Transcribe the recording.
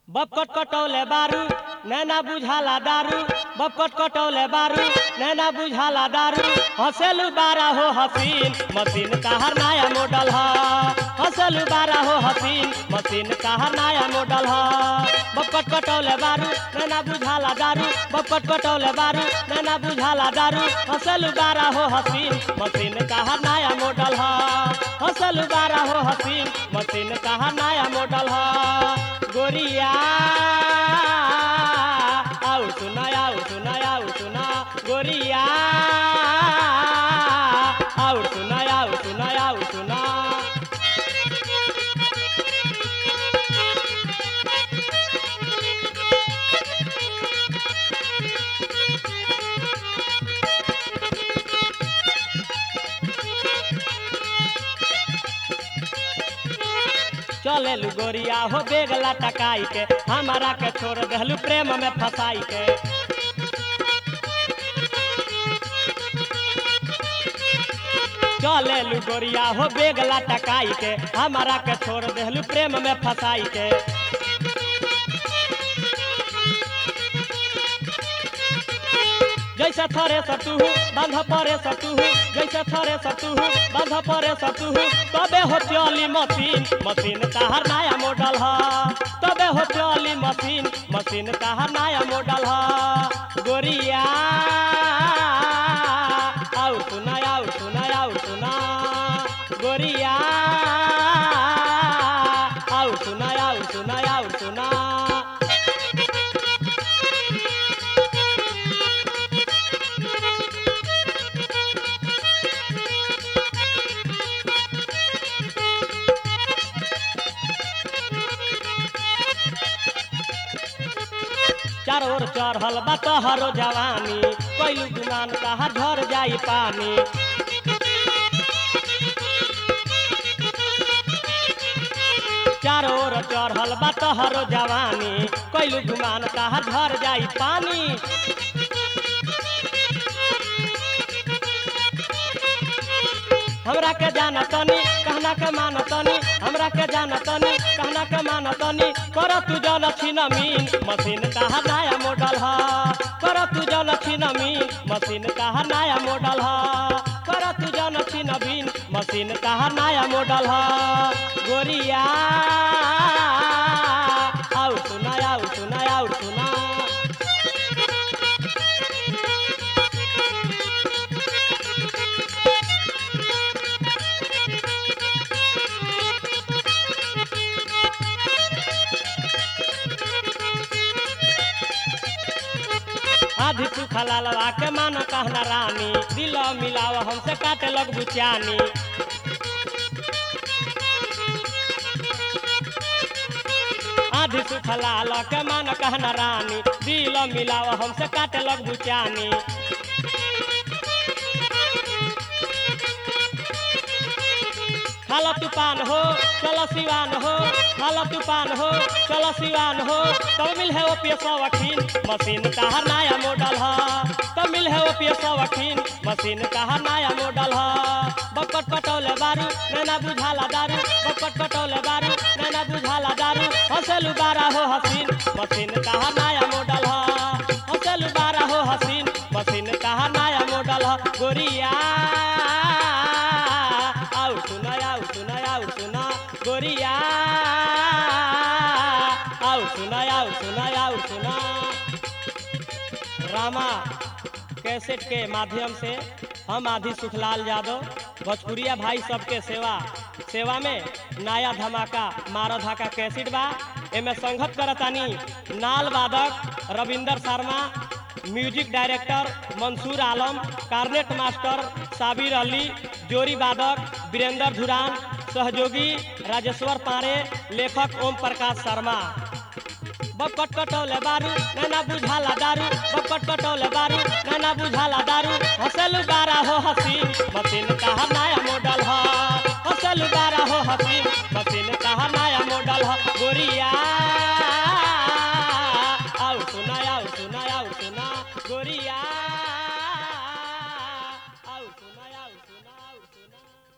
बपकट कटौले बारू नैना बुझाला दारू बपकट कटौले बारू नैना बुझाला दारू हंसलू बारा हो हसीन मशीन तहर नया मॉडल ह हंसलू बारा हो हसीन मशीन तहर नया मॉडल ह बपकट कटौले बारू नैना बुझाला दारू बपकट कटौले बारू नैना बुझाला दारू हंसलू बारा हो हसीन मशीन तहर नया मॉडल ह हंसलू बारा हो हसीन मशीन तहर नया मॉडल ह गोरिया आउ सुना गोरिया आउ सुना चलेलू गोरिया हो बेगला टकाई के हमारा के छोड़ दहलू प्रेम में फसाई के चलेलू गोरिया हो बेगला टकाई के हमारा के छोड़ दहलू प्रेम में फसाई के जैसे थरे सतुहू बांध परे सतुहू जैसे थरे सतुहू बांध परे सतुहू तबे हो चली मशीन मशीन तहर नया मॉडल ह तबे हो चली मशीन मशीन तहर नया मॉडल ह गोरिया आउ सुना गोरिया आउ सुना चारों ओर चढ़ल बा तोहरो जवानी कैलू गुमान तहार झर जाई पानी चारों ओर चढ़ल बा तोहरो जवानी कैलू गुमान तहार झर जाई पानी हमरा के जाना तनी कहना के मान तनी हमरा के जाना तनी कहना के मान तनी कर तू जल छिन मीन मशीन तहर नया मॉडल ह कर तू जल छिन मीन मशीन तहर नया मॉडल ह कर तू जल छिन मीन मशीन तहर नया मॉडल ह गोरिया आउ सुना आधी सूखा लालवा के मानो कहना रानी दिल मिलाव हमसे काटे लग बुचानी आधी सूखा लाल के मानो कहना रानी दिल मिलाव हमसे काटे लग बुचानी खाला तूफान हो चलो सिवान हो खाला तूफान हो चलो सिवान हो तब मिल है ओ पियसो वकील मशीन तहर नया मॉडल ह तब मिल है ओ पियसो वकील मशीन तहर नया मॉडल ह बपकट कटौले बारू नैना बुझाला दारू बपकट कटौले बारू नैना बुझाला दारू हंसलू बारा हो हसीन मशीन तहर नया मॉडल ह हंसलू बारा हो हसीन मशीन तहर नया मॉडल ह गोरिया आउ सुना गोरिया आउ सुना रामा कैसेट के माध्यम से हम आदि सुखलाल यादव भोजपुरिया भाई सबके सेवा में नया धमाका मारो धाका कैसेट बा एमे संगत करतानी नाल वादक Ravinder Sharma music director Mansoor Alam cornet master Sabir Ali जोरी वादक वीरेंद्र धुरान सहयोगी राजेश्वर पारे लेखक ओम प्रकाश शर्मा बपकट कटौले बारू नैना बुझाला दारू बपकट कटौले बारू नैना बुझाला दारू हंसलू बारा हो हसीन मशीन तहर नया मॉडल ह हंसलू बारा हो हसीन मशीन तहर नया मॉडल ह गोरिया